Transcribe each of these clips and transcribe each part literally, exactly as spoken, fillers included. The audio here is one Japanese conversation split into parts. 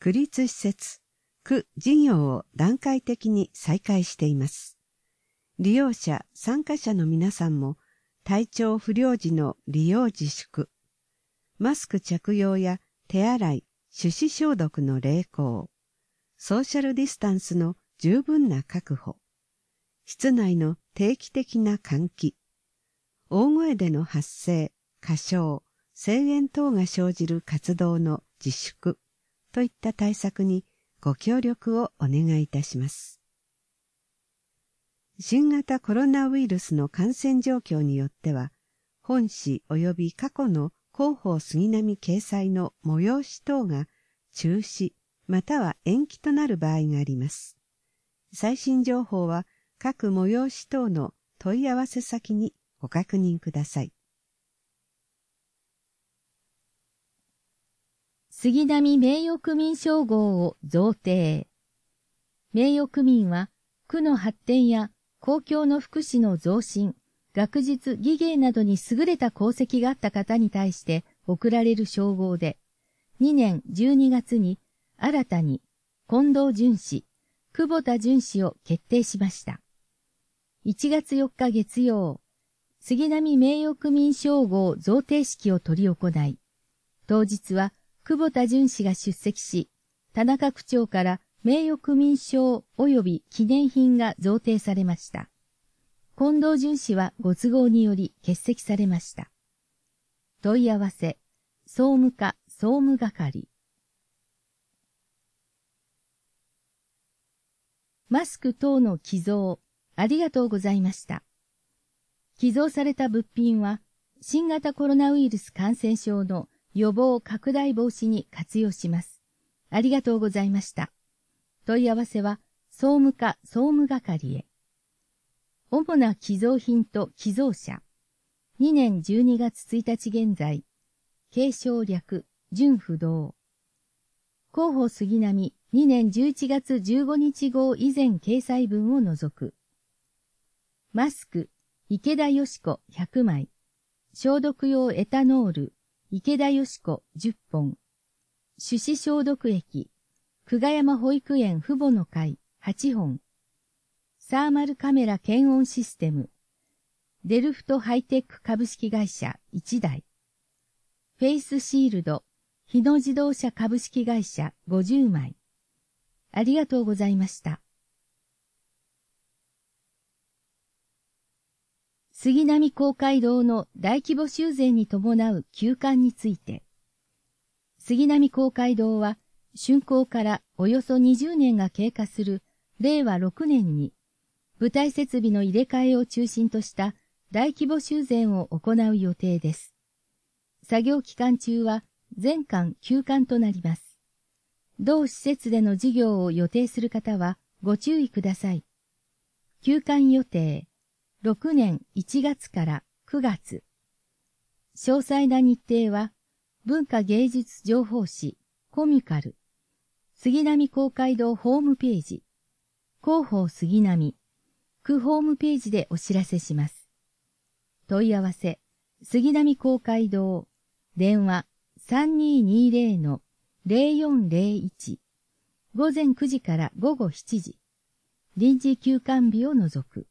区立施設、区事業を段階的に再開しています。利用者、参加者の皆さんも体調不良時の利用自粛、マスク着用や手洗い、手指消毒の励行、ソーシャルディスタンスの十分な確保、室内の定期的な換気、大声での発声、歌唱、声援等が生じる活動の自粛といった対策にご協力をお願いいたします。新型コロナウイルスの感染状況によっては、本誌及び過去の広報杉並掲載の催し等が中止または延期となる場合があります。最新情報は各催し等の問い合わせ先にご確認ください。 杉並名誉区民称号を贈呈。名誉区民は区の発展や公共の福祉の増進、学術技芸などに優れた功績があった方に対して贈られる称号で、にねんじゅうにがつに新たに近藤淳氏、久保田淳氏を決定しました。いちがつよっか月曜、杉並名誉区民称号贈呈式を執り行い、当日は久保田淳氏が出席し、田中区長から名誉区民賞及び記念品が贈呈されました。近藤淳氏はご都合により欠席されました。問い合わせ、総務課総務係。マスク等の寄贈、ありがとうございました。寄贈された物品は、新型コロナウイルス感染症の予防拡大防止に活用します。ありがとうございました。問い合わせは、総務課総務係へ。主な寄贈品と寄贈者。にねんじゅうにがつついたち現在、継承略、純不動。広報杉並にねんじゅういちがつじゅうごにち号以前掲載分を除く。マスク、池田よし子ひゃくまい。消毒用エタノール、池田よし子じゅっぽん。手指消毒液、久我山保育園父母の会はっぽん。サーマルカメラ検温システム、デルフトハイテック株式会社いちだい。フェイスシールド、日野自動車株式会社ごじゅうまい。ありがとうございました。杉並公会堂の大規模修繕に伴う休館について。杉並公会堂は、竣工からおよそにじゅうねんが経過するれいわろくねんに、舞台設備の入れ替えを中心とした大規模修繕を行う予定です。作業期間中は全館休館となります。同施設での事業を予定する方はご注意ください。休館予定、ろくねんいちがつからくがつ。詳細な日程は、文化芸術情報誌、コミカル、杉並公会堂ホームページ、広報杉並、区ホームページでお知らせします。問い合わせ、杉並公会堂、電話 さんにーにーぜろのぜろよんぜろいち、午前くじから午後しちじ、臨時休館日を除く。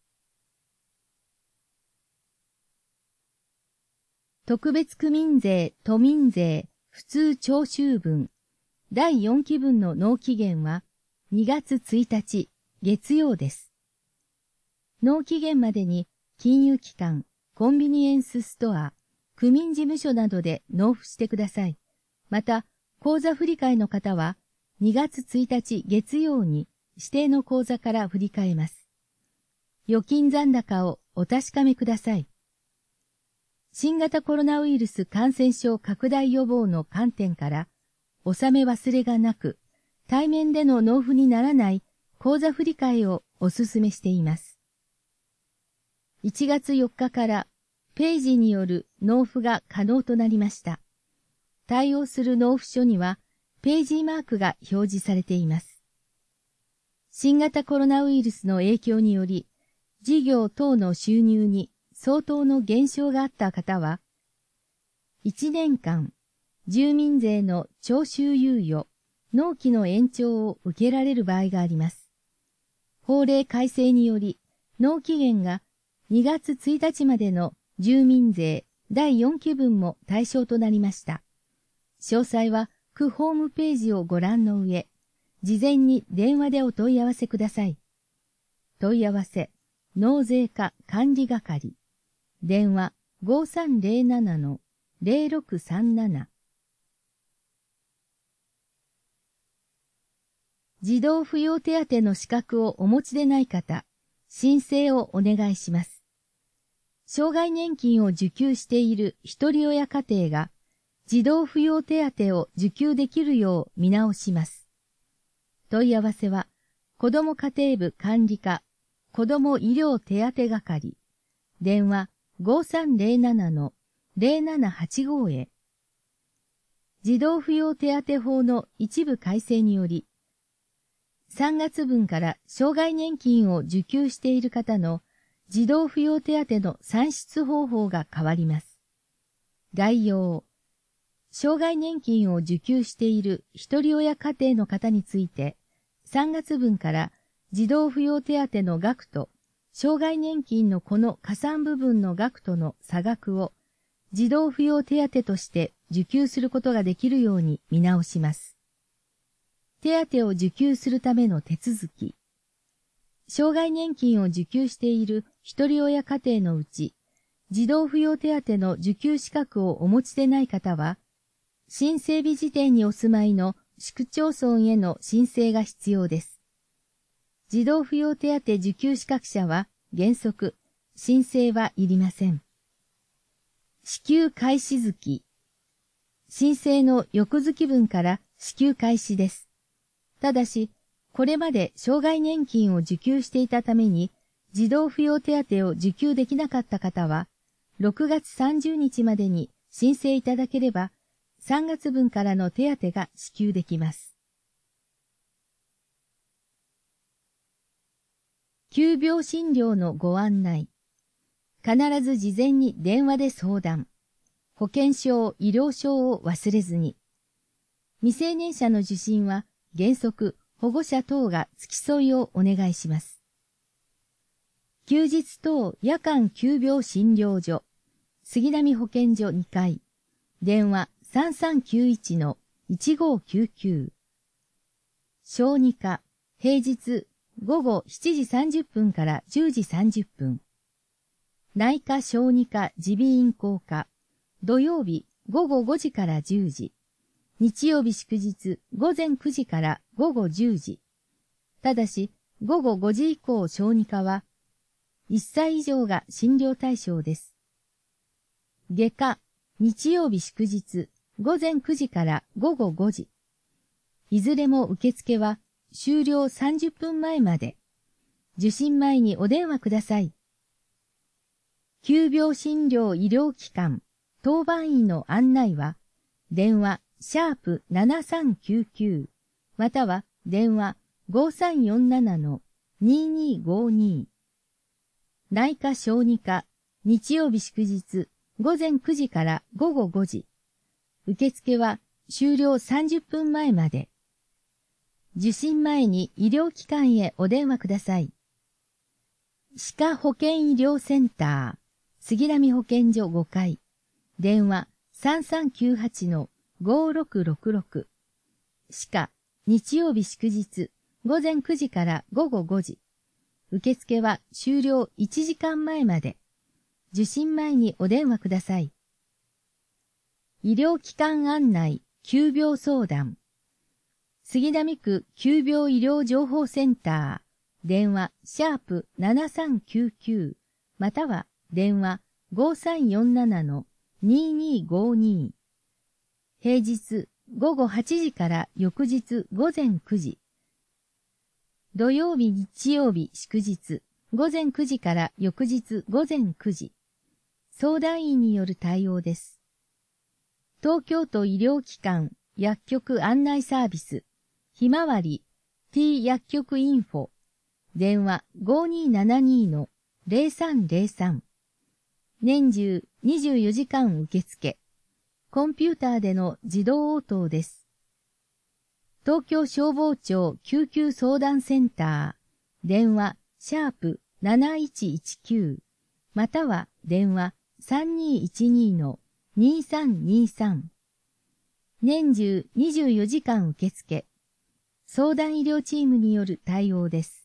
特別区民税、都民税、普通徴収分、だいよんきぶんの納期限はにがつついたち、月曜です。納期限までに金融機関、コンビニエンスストア、区民事務所などで納付してください。また、口座振替の方はにがつついたち月曜に指定の口座から振り替えます。預金残高をお確かめください。新型コロナウイルス感染症拡大予防の観点から、納め忘れがなく、対面での納付にならない口座振替をお勧めしています。いちがつよっかからページによる納付が可能となりました。対応する納付書にはページマークが表示されています。新型コロナウイルスの影響により、事業等の収入に相当の減少があった方は、いちねんかん、住民税の徴収猶予、 納期の延長を受けられる場合があります。法令改正により、納期限がにがつついたちまでの住民税だいよんきぶんも対象となりました。詳細は区ホームページをご覧の上、事前に電話でお問い合わせください。問い合わせ、納税課管理係。電話 ごさんぜろななのぜろろくさんなな。児童扶養手当の資格をお持ちでない方、申請をお願いします。障害年金を受給している一人親家庭が、児童扶養手当を受給できるよう見直します。問い合わせは、子ども家庭部管理課、子ども医療手当係、電話 ごさんぜろななのぜろななはちご へ。児童扶養手当法の一部改正により、さんがつぶんから障害年金を受給している方の児童扶養手当の算出方法が変わります。概要。障害年金を受給している一人親家庭の方について、さんがつぶんから児童扶養手当の額と、障害年金のこの加算部分の額との差額を、児童扶養手当として受給することができるように見直します。手当を受給するための手続き。障害年金を受給している一人親家庭のうち、児童扶養手当の受給資格をお持ちでない方は、新整備時点にお住まいの市区町村への申請が必要です。児童扶養手当受給資格者は原則、申請はいりません。支給開始月。申請の翌月分から支給開始です。ただし、これまで障害年金を受給していたために、児童扶養手当を受給できなかった方は、ろくがつさんじゅうにちまでに申請いただければ、さんがつぶんからの手当が支給できます。急病診療のご案内。必ず事前に電話で相談。保険証、医療証を忘れずに。未成年者の受診は原則保護者等が付き添いをお願いします。休日等夜間急病診療所。杉並保健所にかい。電話 さんさんきゅういちのいちごきゅうきゅう。小児科、平日ごごしちじさんじゅっぷんからじゅうじさんじゅっぷん。内科小児科耳鼻咽喉科、土曜日ごごごじからじゅうじ。日曜日祝日ごぜんくじからごごじゅうじ。ただし、ごごごじ以降小児科はいっさい以上が診療対象です。外科、日曜日祝日ごぜんくじからごごごじ。いずれも受付は終了さんじゅっぷんまえまで。受診前にお電話ください。急病診療医療機関、当番員の案内は、電話シャープななさんきゅうきゅう、または電話ごさんよんななのににごに。内科小児科、日曜日祝日ごぜんくじからごごごじ。受付は終了さんじゅっぷんまえまで。受診前に医療機関へお電話ください。歯科保健医療センター、杉並保健所ごかい。電話さんさんきゅうはちのごろくろくろく。歯科、日曜日祝日ごぜんくじからごごごじ。受付は終了いちじかんまえまで。受診前にお電話ください。医療機関案内、急病相談。杉並区急病医療情報センター、電話シャープななさんきゅうきゅう、または電話ごさんよんななのににごに。平日ごごはちじから翌日ごぜんくじ。土曜日日曜日祝日ごぜんくじから翌日ごぜんくじ。相談員による対応です。東京都医療機関薬局案内サービス、ひまわり T 薬局インフォ、電話ごにーななにのぜろさんぜろさん。年中にじゅうよじかん受付。コンピューターでの自動応答です。 東京消防庁救急相談センター、電話、シャープなないちいちきゅう、または電話 さんにいちに にさんにさん。年中にじゅうよじかん受付。相談医療チームによる対応です。